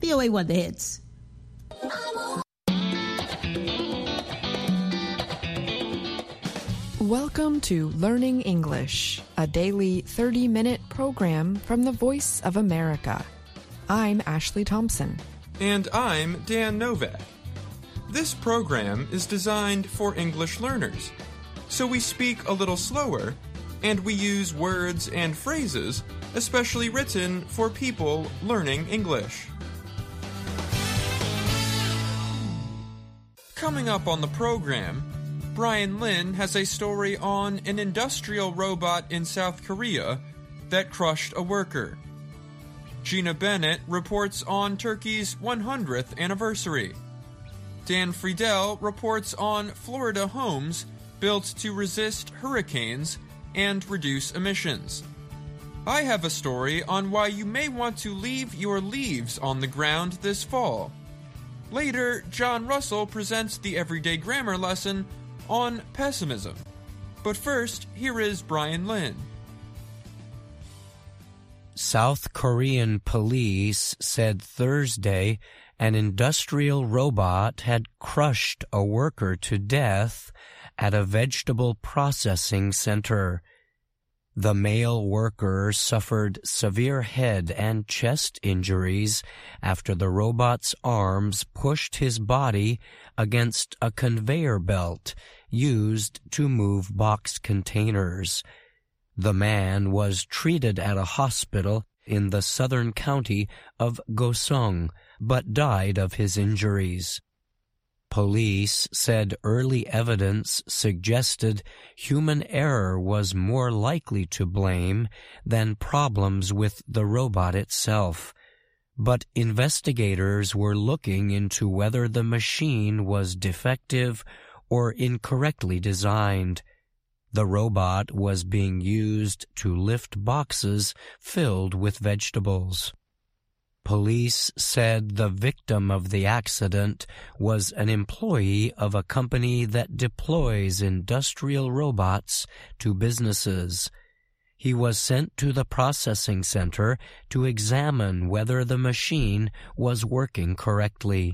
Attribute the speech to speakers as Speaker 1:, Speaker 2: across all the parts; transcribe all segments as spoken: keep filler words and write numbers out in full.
Speaker 1: V O A One, The Hits.
Speaker 2: Welcome to Learning English, a daily thirty-minute program from the Voice of America. I'm Ashley Thompson.
Speaker 3: And I'm Dan Novak. This program is designed for English learners, so we speak a little slower, and we use words and phrases especially written for people learning English. Coming up on the program, Brian Lynn has a story on an industrial robot in South Korea that crushed a worker. Gina Bennett reports on Turkey's one hundredth anniversary. Dan Friedel reports on Florida homes built to resist hurricanes and reduce emissions. I have a story on why you may want to leave your leaves on the ground this fall. Later, John Russell presents the Everyday Grammar lesson on pessimism. But first, here is Brian Lynn.
Speaker 4: South Korean police said Thursday an industrial robot had crushed a worker to death at a vegetable processing center. The male worker suffered severe head and chest injuries after the robot's arms pushed his body against a conveyor belt used to move box containers. The man was treated at a hospital in the southern county of Gosong, but died of his injuries. Police said early evidence suggested human error was more likely to blame than problems with the robot itself, but investigators were looking into whether the machine was defective or incorrectly designed. The robot was being used to lift boxes filled with vegetables. Police said the victim of the accident was an employee of a company that deploys industrial robots to businesses. He was sent to the processing center to examine whether the machine was working correctly.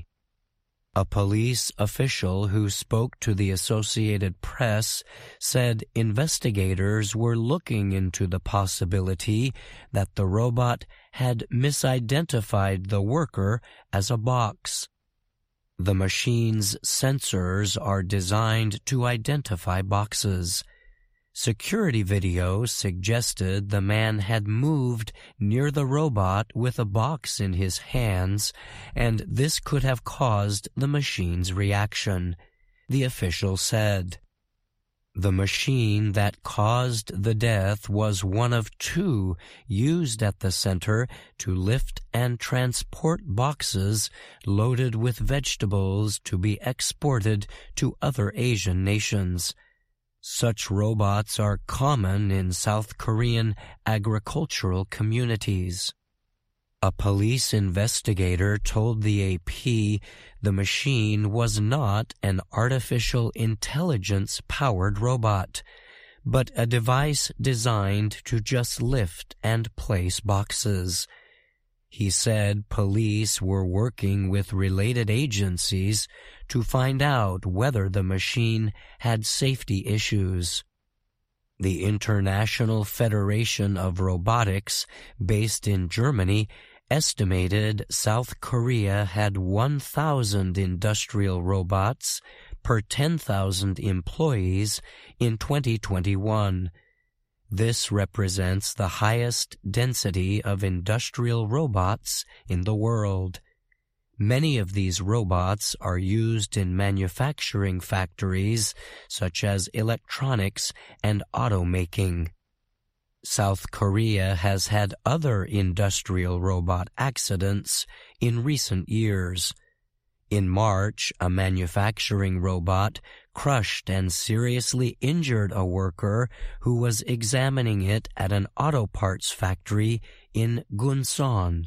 Speaker 4: A police official who spoke to the Associated Press said investigators were looking into the possibility that the robot had misidentified the worker as a box. The machine's sensors are designed to identify boxes. Security video suggested the man had moved near the robot with a box in his hands, and this could have caused the machine's reaction, the official said. The machine that caused the death was one of two used at the center to lift and transport boxes loaded with vegetables to be exported to other Asian nations. Such robots are common in South Korean agricultural communities. A police investigator told the A P the machine was not an artificial intelligence-powered robot, but a device designed to just lift and place boxes. He said police were working with related agencies to find out whether the machine had safety issues. The International Federation of Robotics, based in Germany, estimated South Korea had one thousand industrial robots per ten thousand employees in twenty twenty-one. This represents the highest density of industrial robots in the world. Many of these robots are used in manufacturing factories such as electronics and automaking. South Korea has had other industrial robot accidents in recent years. In March, a manufacturing robot crushed and seriously injured a worker who was examining it at an auto parts factory in Gunsan.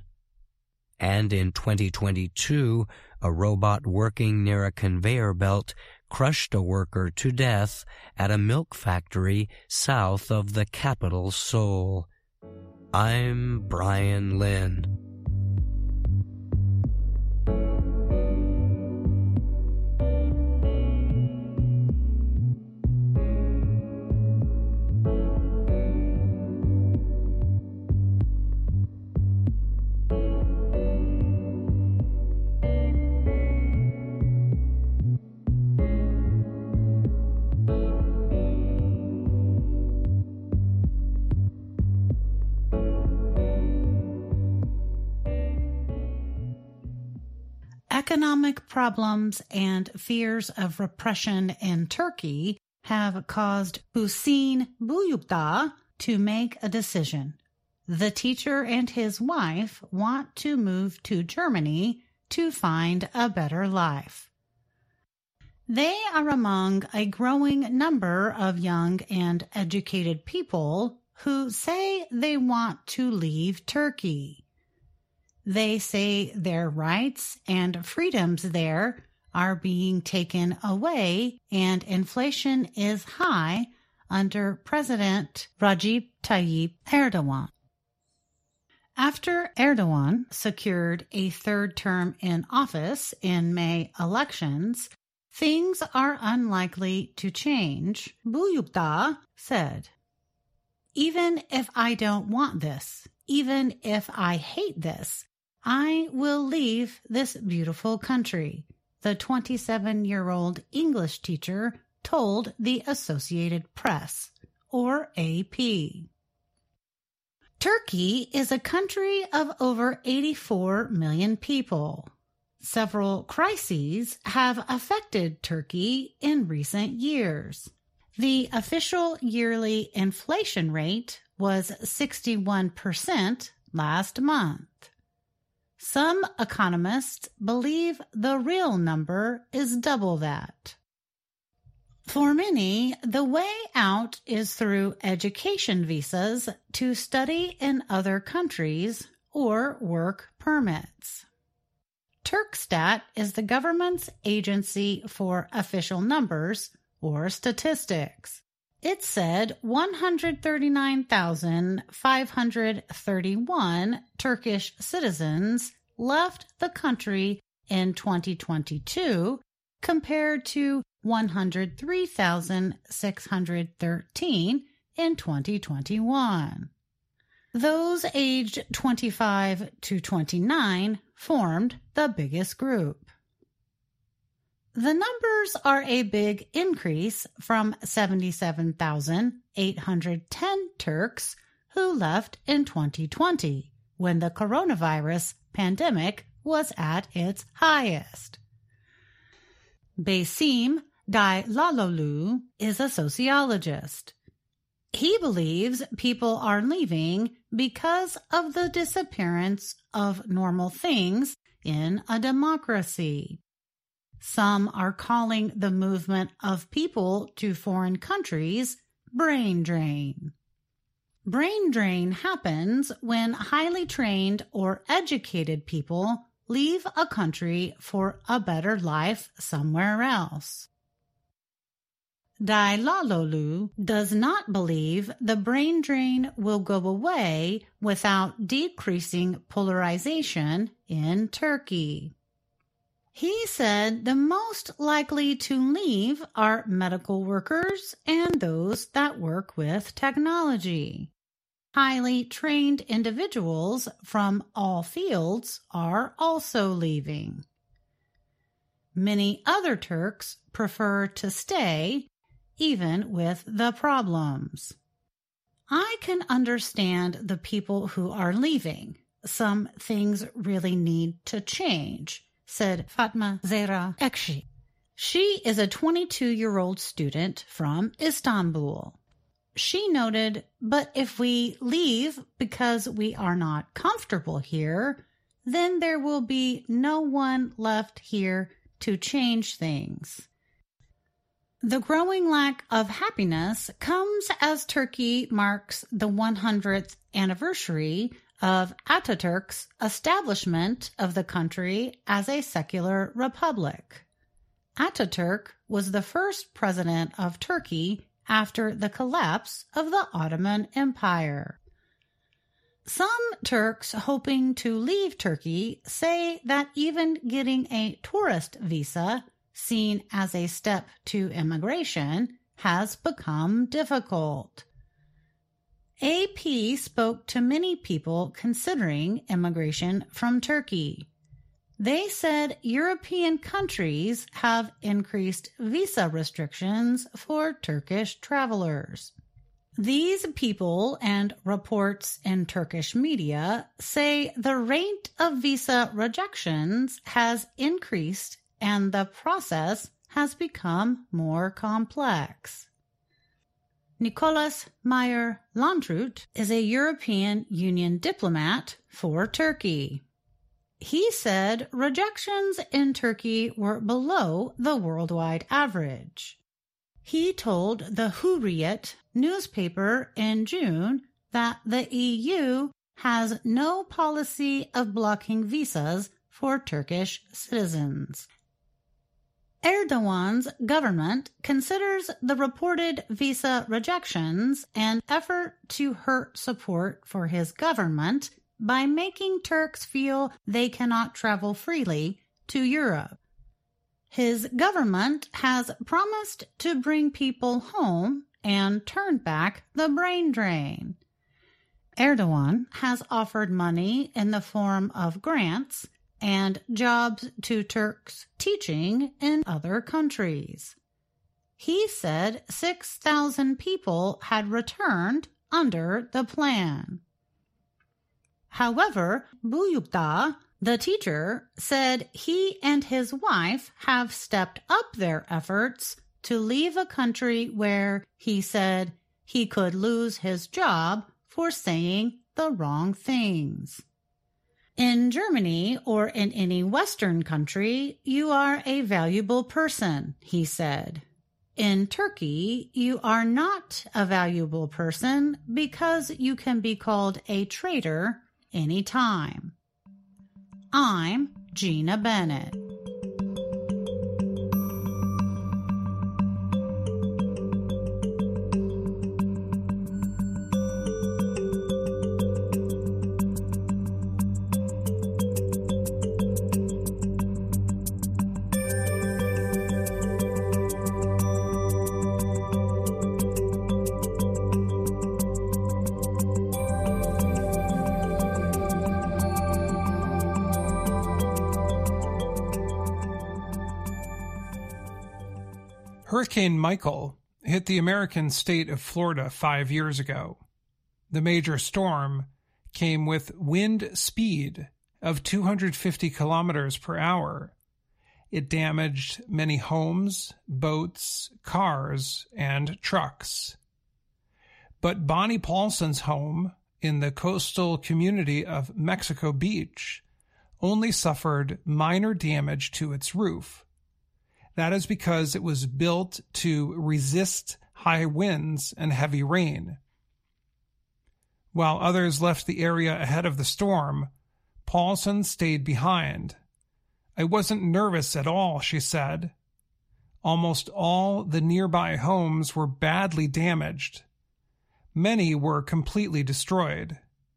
Speaker 4: And in twenty twenty-two, a robot working near a conveyor belt crushed a worker to death at a milk factory south of the capital, Seoul. I'm Brian Lynn.
Speaker 1: Economic problems and fears of repression in Turkey have caused Hüseyin Büyükdağ to make a decision. The teacher and his wife want to move to Germany to find a better life. They are among a growing number of young and educated people who say they want to leave Turkey. They say their rights and freedoms there are being taken away and inflation is high under President Recep Tayyip Erdogan. After Erdogan secured a third term in office in May elections, things are unlikely to change, Büyükdağ said. Even if I don't want this, even if I hate this, I will leave this beautiful country, the twenty-seven-year-old English teacher told the Associated Press, or A P. Turkey is a country of over eighty-four million people. Several crises have affected Turkey in recent years. The official yearly inflation rate was sixty-one percent last month. Some economists believe the real number is double that. For many, the way out is through education visas to study in other countries or work permits. Turkstat is the government's agency for official numbers or statistics. It said one hundred thirty-nine thousand five hundred thirty-one Turkish citizens left the country in twenty twenty-two compared to one hundred three thousand six hundred thirteen in twenty twenty-one. Those aged twenty-five to twenty-nine formed the biggest group. The numbers are a big increase from seventy-seven thousand eight hundred ten Turks who left in twenty twenty, when the coronavirus pandemic was at its highest. Besim Daylalolu is a sociologist. He believes people are leaving because of the disappearance of normal things in a democracy. Some are calling the movement of people to foreign countries brain drain. Brain drain happens when highly trained or educated people leave a country for a better life somewhere else. Daylalolu does not believe the brain drain will go away without decreasing polarization in Turkey. He said the most likely to leave are medical workers and those that work with technology. Highly trained individuals from all fields are also leaving. Many other Turks prefer to stay, even with the problems. I can understand the people who are leaving. Some things really need to change, said Fatma Zehra Ekşi. She is a twenty-two-year-old student from Istanbul. She noted, but if we leave because we are not comfortable here, then there will be no one left here to change things. The growing lack of happiness comes as Turkey marks the one hundredth anniversary of Ataturk's establishment of the country as a secular republic. Ataturk was the first president of Turkey after the collapse of the Ottoman Empire. Some Turks hoping to leave Turkey say that even getting a tourist visa, seen as a step to immigration, has become difficult. A P spoke to many people considering immigration from Turkey. They said European countries have increased visa restrictions for Turkish travelers. These people and reports in Turkish media say the rate of visa rejections has increased and the process has become more complex. Nicholas Meyer-Landrut is a European Union diplomat for Turkey. He said rejections in Turkey were below the worldwide average. He told the Hurriyet newspaper in June that the E U has no policy of blocking visas for Turkish citizens. Erdogan's government considers the reported visa rejections an effort to hurt support for his government by making Turks feel they cannot travel freely to Europe. His government has promised to bring people home and turn back the brain drain. Erdogan has offered money in the form of grants and jobs to Turks teaching in other countries. He said six thousand people had returned under the plan. However, Buyukda, the teacher, said he and his wife have stepped up their efforts to leave a country where, he said, he could lose his job for saying the wrong things. In Germany or in any Western country, you are a valuable person, he said. In Turkey, you are not a valuable person because you can be called a traitor anytime. I'm Gina Bennett.
Speaker 5: Hurricane Michael hit the American state of Florida five years ago. The major storm came with wind speed of two hundred fifty kilometers per hour. It damaged many homes, boats, cars, and trucks. But Bonnie Paulson's home in the coastal community of Mexico Beach only suffered minor damage to its roof. That is because it was built to resist high winds and heavy rain. While others left the area ahead of the storm, Paulson stayed behind. I wasn't nervous at all, she said. Almost all the nearby homes were badly damaged. Many were completely destroyed.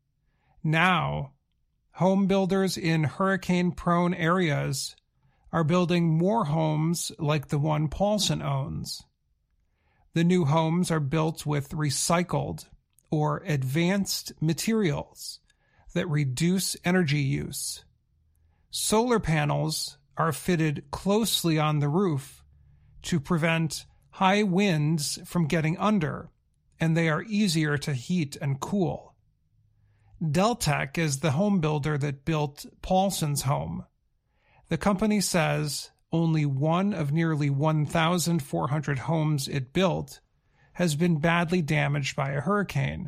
Speaker 5: Now, home builders in hurricane-prone areas are building more homes like the one Paulson owns. The new homes are built with recycled or advanced materials that reduce energy use. Solar panels are fitted closely on the roof to prevent high winds from getting under, and they are easier to heat and cool. Deltec is the home builder that built Paulson's home. The company says only one of nearly one thousand four hundred homes it built has been badly damaged by a hurricane.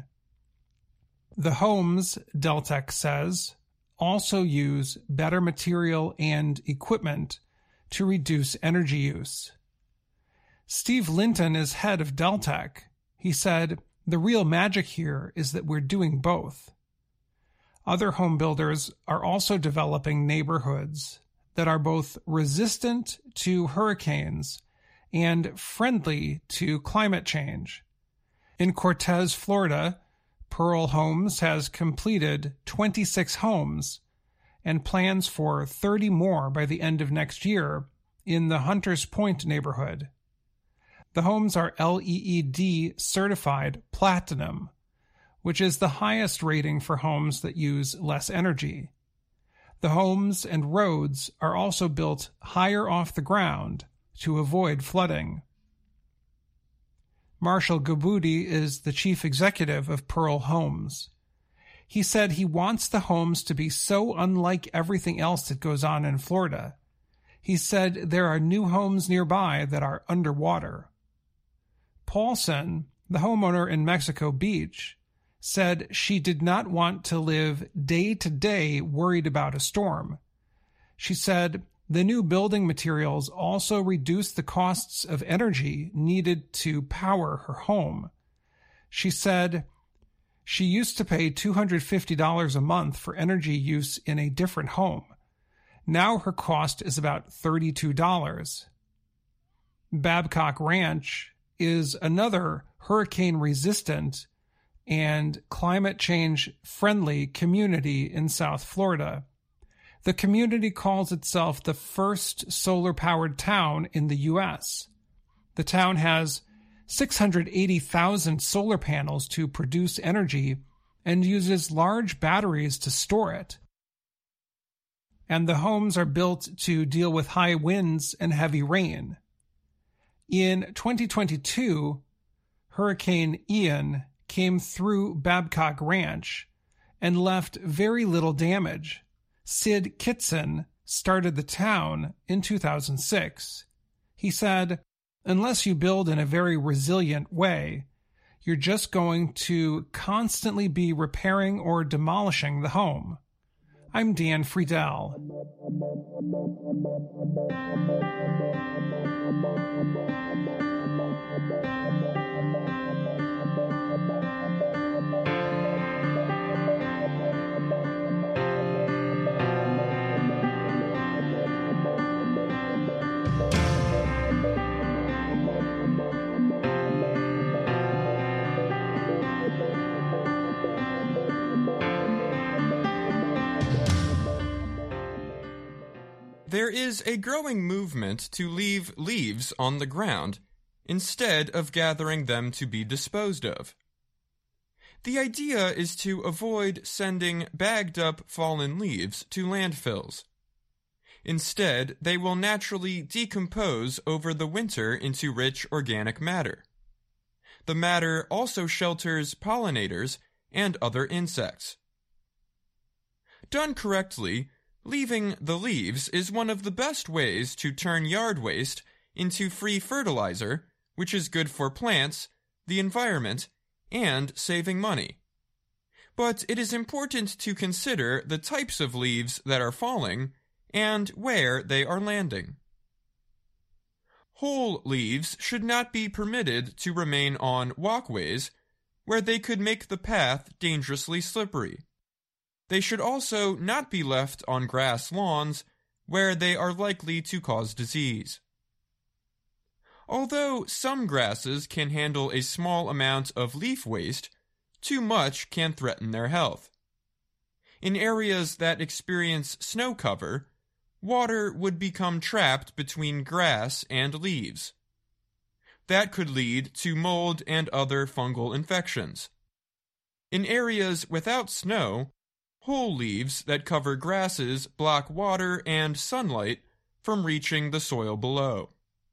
Speaker 5: The homes, Deltec says, also use better material and equipment to reduce energy use. Steve Linton is head of Deltec. He said, "The real magic here is that we're doing both." Other home builders are also developing neighborhoods that are both resistant to hurricanes and friendly to climate change. In Cortez, Florida, Pearl Homes has completed twenty-six homes and plans for thirty more by the end of next year in the Hunters Point neighborhood. The homes are L E E D certified platinum, which is the highest rating for homes that use less energy. The homes and roads are also built higher off the ground to avoid flooding. Marshall Gabudi is the chief executive of Pearl Homes. He said he wants the homes to be so unlike everything else that goes on in Florida. He said there are new homes nearby that are underwater. Paulson, the homeowner in Mexico Beach, said she did not want to live day to day worried about a storm. She said the new building materials also reduce the costs of energy needed to power her home. She said she used to pay two hundred fifty dollars a month for energy use in a different home. Now her cost is about thirty-two dollars. Babcock Ranch is another hurricane-resistant and climate change-friendly community in South Florida. The community calls itself the first solar-powered town in the U S. The town has six hundred eighty thousand solar panels to produce energy and uses large batteries to store it. And the homes are built to deal with high winds and heavy rain. In twenty twenty-two, Hurricane Ian came through Babcock Ranch and left very little damage. Sid Kitson started the town in two thousand six. He said, unless you build in a very resilient way, you're just going to constantly be repairing or demolishing the home. I'm Dan Friedel.
Speaker 3: There is a growing movement to leave leaves on the ground instead of gathering them to be disposed of. The idea is to avoid sending bagged-up fallen leaves to landfills. Instead, they will naturally decompose over the winter into rich organic matter. The matter also shelters pollinators and other insects. Done correctly, leaving the leaves is one of the best ways to turn yard waste into free fertilizer, which is good for plants, the environment, and saving money. But it is important to consider the types of leaves that are falling and where they are landing. Whole leaves should not be permitted to remain on walkways where they could make the path dangerously slippery. They should also not be left on grass lawns where they are likely to cause disease. Although some grasses can handle a small amount of leaf waste, too much can threaten their health. In areas that experience snow cover, water would become trapped between grass and leaves. That could lead to mold and other fungal infections. In areas without snow, whole leaves that cover grasses block water and sunlight from reaching the soil below.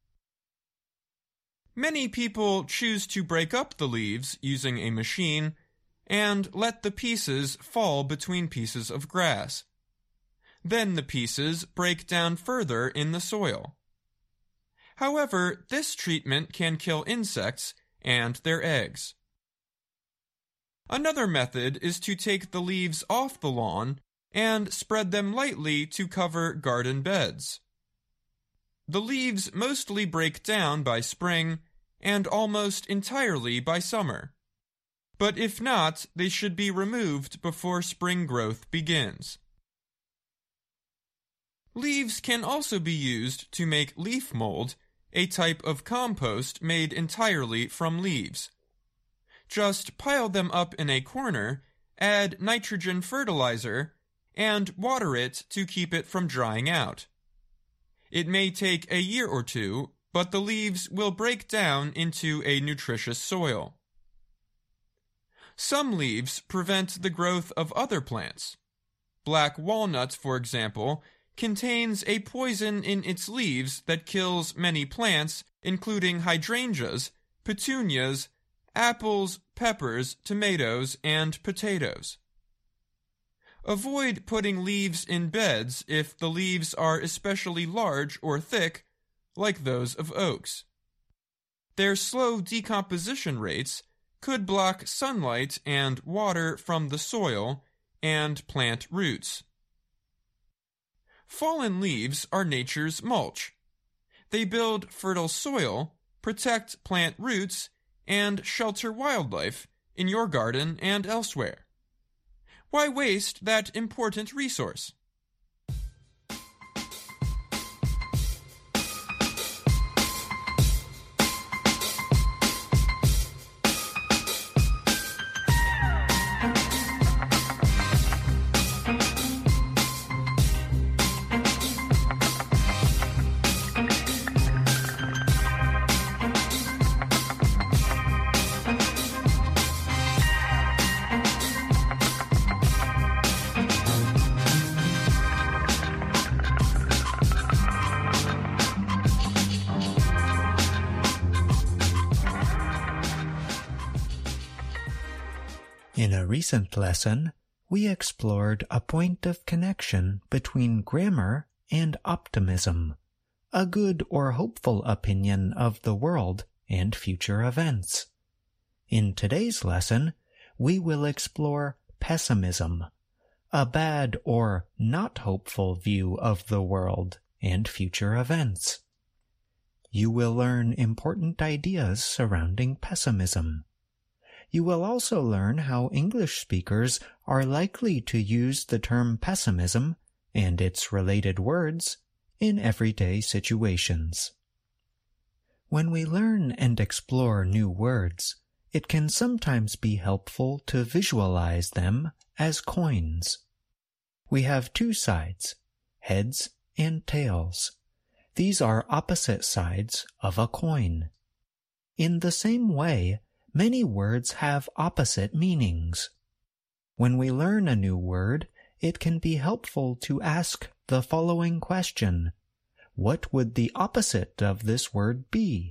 Speaker 3: Many people choose to break up the leaves using a machine and let the pieces fall between pieces of grass. Then the pieces break down further in the soil. However, this treatment can kill insects and their eggs. Another method is to take the leaves off the lawn and spread them lightly to cover garden beds. The leaves mostly break down by spring and almost entirely by summer. But if not, they should be removed before spring growth begins. Leaves can also be used to make leaf mold, a type of compost made entirely from leaves. Just pile them up in a corner, add nitrogen fertilizer, and water it to keep it from drying out. It may take a year or two, but the leaves will break down into a nutritious soil. Some leaves prevent the growth of other plants. Black walnut, for example, contains a poison in its leaves that kills many plants, including hydrangeas, petunias, apples, peppers, tomatoes, and potatoes. Avoid putting leaves in beds if the leaves are especially large or thick, like those of oaks. Their slow decomposition rates could block sunlight and water from the soil and plant roots. Fallen leaves are nature's mulch. They build fertile soil, protect plant roots, and shelter wildlife in your garden and elsewhere. Why waste that important resource?
Speaker 6: In a recent lesson, we explored a point of connection between grammar and optimism, a good or hopeful opinion of the world and future events. In today's lesson, we will explore pessimism, a bad or not hopeful view of the world and future events. You will learn important ideas surrounding pessimism. You will also learn how English speakers are likely to use the term pessimism and its related words in everyday situations. When we learn and explore new words, it can sometimes be helpful to visualize them as coins. We have two sides, heads and tails. These are opposite sides of a coin. In the same way, many words have opposite meanings. When we learn a new word, it can be helpful to ask the following question: what would the opposite of this word be?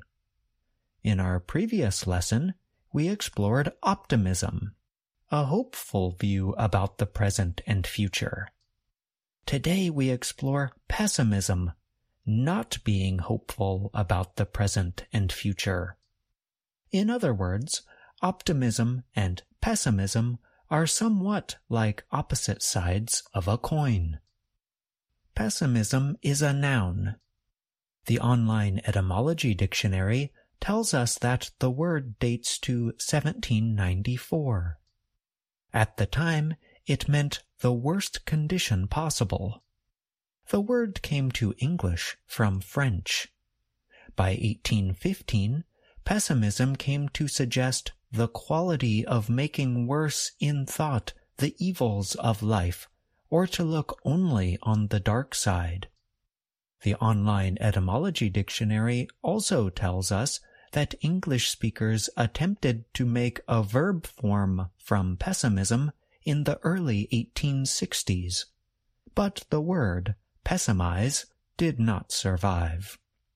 Speaker 6: In our previous lesson, we explored optimism, a hopeful view about the present and future. Today we explore pessimism, not being hopeful about the present and future. In other words, optimism and pessimism are somewhat like opposite sides of a coin. Pessimism is a noun. The online etymology dictionary tells us that the word dates to seventeen ninety-four. At the time, it meant the worst condition possible. The word came to English from French. By eighteen fifteen, pessimism came to suggest the quality of making worse in thought the evils of life, or to look only on the dark side. The online etymology dictionary also tells us that English speakers attempted to make a verb form from pessimism in the early eighteen sixties, but the word pessimize did not survive.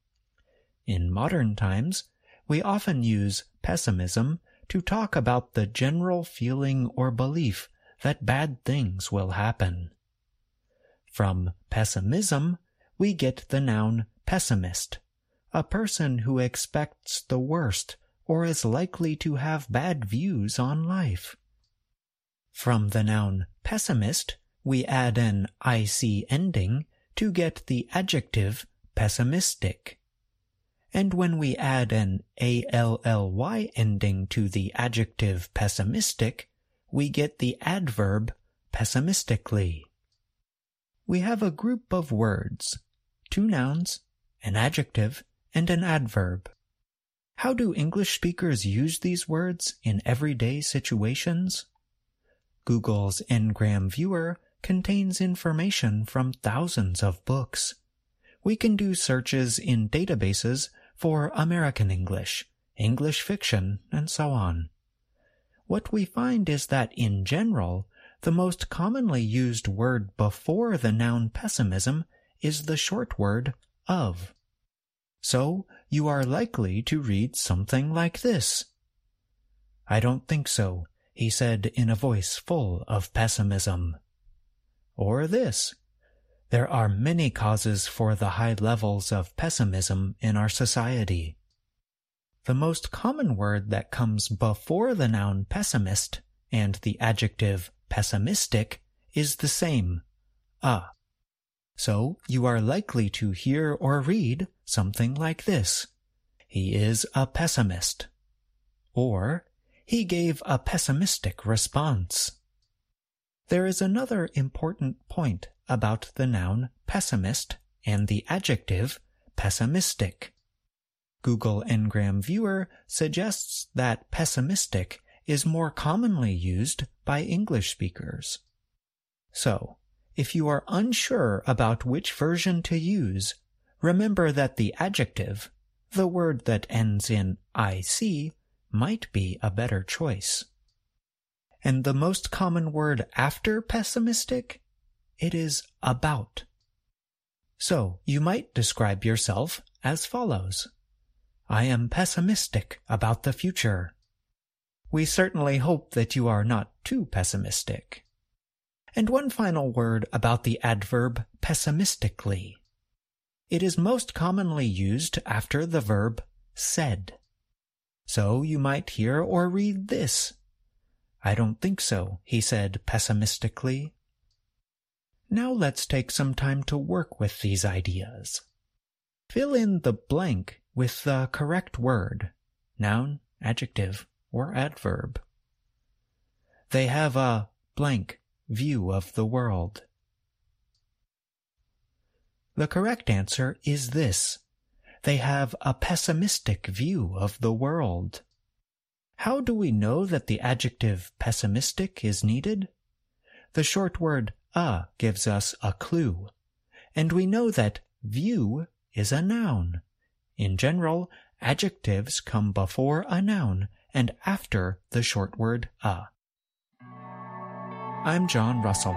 Speaker 6: In modern times, we often use pessimism to talk about the general feeling or belief that bad things will happen. From pessimism, we get the noun pessimist, a person who expects the worst or is likely to have bad views on life. From the noun pessimist, we add an ic ending to get the adjective pessimistic. And when we add an ally ending to the adjective pessimistic, we get the adverb pessimistically. We have a group of words, two nouns, an adjective, and an adverb. How do English speakers use these words in everyday situations? Google's Ngram Viewer contains information from thousands of books. We can do searches in databases for American English, English fiction, and so on. What we find is that in general, the most commonly used word before the noun pessimism is the short word of. So you are likely to read something like this. "I don't think so," he said in a voice full of pessimism. Or this: "There are many causes for the high levels of pessimism in our society." The most common word that comes before the noun pessimist and the adjective pessimistic is the same, a. So you are likely to hear or read something like this: "He is a pessimist," or "He gave a pessimistic response." There is another important point about the noun pessimist and the adjective pessimistic. Google Ngram Viewer suggests that pessimistic is more commonly used by English speakers. So, if you are unsure about which version to use, remember that the adjective, the word that ends in ic, might be a better choice. And the most common word after pessimistic? It is about. So you might describe yourself as follows: "I am pessimistic about the future." We certainly hope that you are not too pessimistic. And one final word about the adverb pessimistically. It is most commonly used after the verb said. So you might hear or read this: "I don't think so," he said pessimistically. Now let's take some time to work with these ideas. Fill in the blank with the correct word, noun, adjective, or adverb. They have a blank view of the world. The correct answer is this: they have a pessimistic view of the world. How do we know that the adjective pessimistic is needed? The short word a gives us a clue, and we know that view is a noun. In general, adjectives come before a noun and after the short word a. I'm John Russell.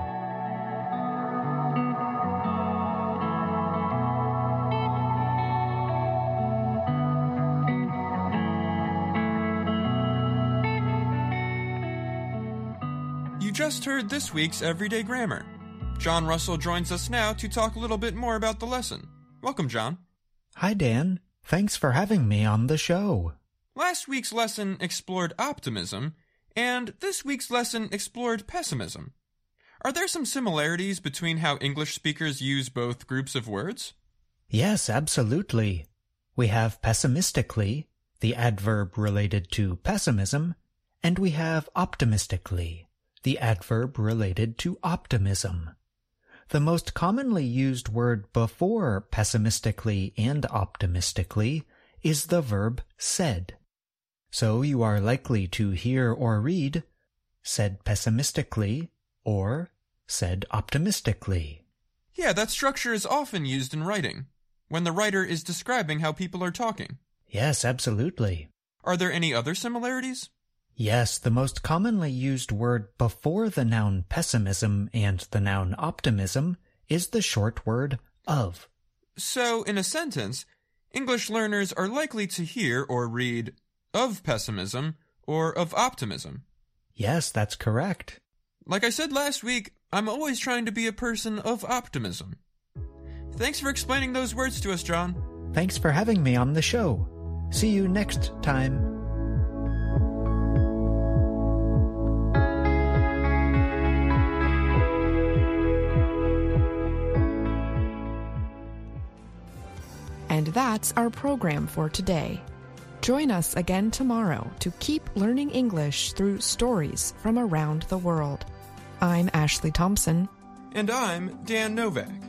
Speaker 3: You just heard this week's Everyday Grammar. John Russell joins us now to talk a little bit more about the lesson. Welcome, John.
Speaker 6: Hi, Dan. Thanks for having me on the show.
Speaker 3: Last week's lesson explored optimism, and this week's lesson explored pessimism. Are there some similarities between how English speakers use both groups of words?
Speaker 6: Yes, absolutely. We have pessimistically, the adverb related to pessimism, and we have optimistically, the adverb related to optimism. The most commonly used word before pessimistically and optimistically is the verb said. So you are likely to hear or read said pessimistically or said optimistically.
Speaker 3: Yeah, that structure is often used in writing, when the writer is describing how people are talking.
Speaker 6: Yes, absolutely.
Speaker 3: Are there any other similarities?
Speaker 6: Yes, the most commonly used word before the noun pessimism and the noun optimism is the short word of.
Speaker 3: So, in a sentence, English learners are likely to hear or read of pessimism or of optimism.
Speaker 6: Yes, that's correct.
Speaker 3: Like I said last week, I'm always trying to be a person of optimism. Thanks for explaining those words to us, John.
Speaker 6: Thanks for having me on the show. See you next time.
Speaker 2: And that's our program for today. Join us again tomorrow to keep learning English through stories from around the world. I'm Ashley Thompson.
Speaker 3: And I'm Dan Novak.